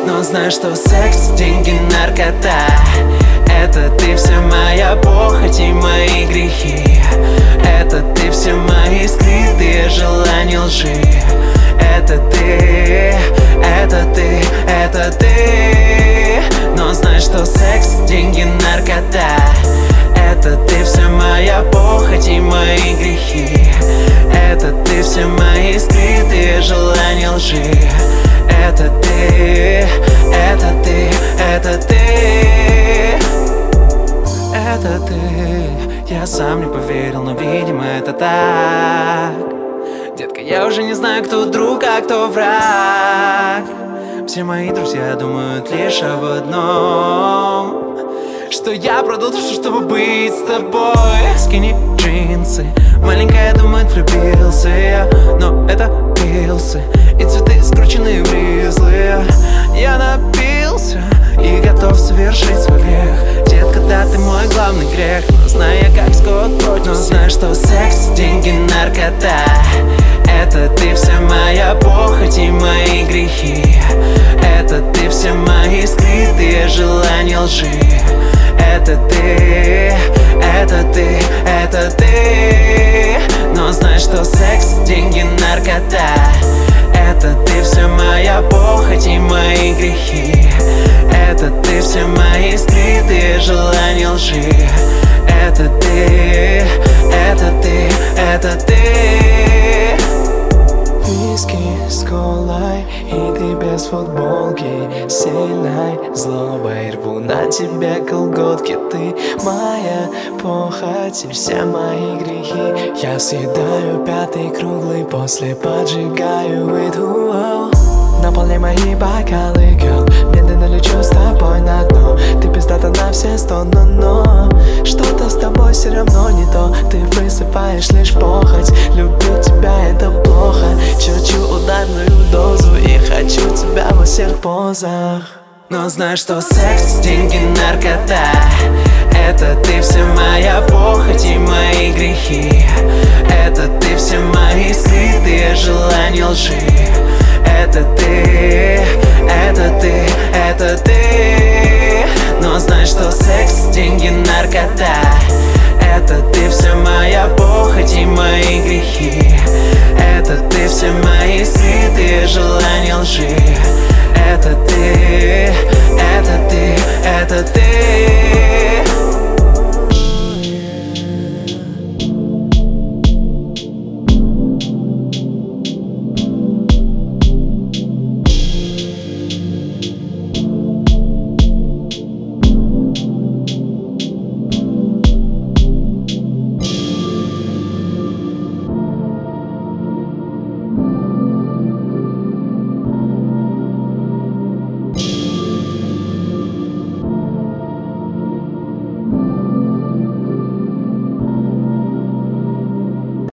Но знай, что секс, деньги, наркота — это ты, вся моя похоть и мои грехи. Это ты, все мои скрытые желания лжи. Это ты, это ты, это ты. Но знай, что секс, деньги, наркота — это ты, вся моя похоть и мои грехи. Это ты, все мои скрытые желания лжи. Это ты, это ты, это ты. Это ты. Я сам не поверил, но видимо это так. Детка, я уже не знаю, кто друг, а кто враг. Все мои друзья думают лишь об одном: что я продал душу, чтобы быть с тобой. Скини джинсы, маленькая думает, влюбился я. Но это пилсы и цветы, скрученные в ризлы. Я напился и готов совершить свой грех. Детка, да, ты мой главный грех. Но знаю я, как Скотт против. Но знаю, что секс, деньги, наркота — это ты, вся моя похоть и мои грехи. Это ты, все мои скрытые желания лжи. Это ты, это ты, это ты. Но знай, что секс, деньги, наркота — это ты, вся моя похоть и мои грехи. Это ты, все мои скрытые желания лжи. Это ты, это ты, это ты. Виски с колой, и ты без футболки. Сильной злобой рву на тебе колготки. Ты моя похоть и все мои грехи. Я съедаю пятый круглый, после поджигаю иду. Наполняй мои бокалы, girl. Медленно лечу с тобой на дно. Ты пиздата на все 100, но что-то с тобой все равно не то. Ты высыпаешь лишь похоть. Люблю тебя, это плохо. Черчу ударную дозу и хочу тебя во всех позах. Но знай, что секс, деньги, наркота — это ты, вся моя похоть и мои грехи. Это ты, все мои скрытые желания лжи. Это ты, это ты, это ты. Но знай, что секс, деньги, наркота — это ты, вся моя похоть и мои грехи.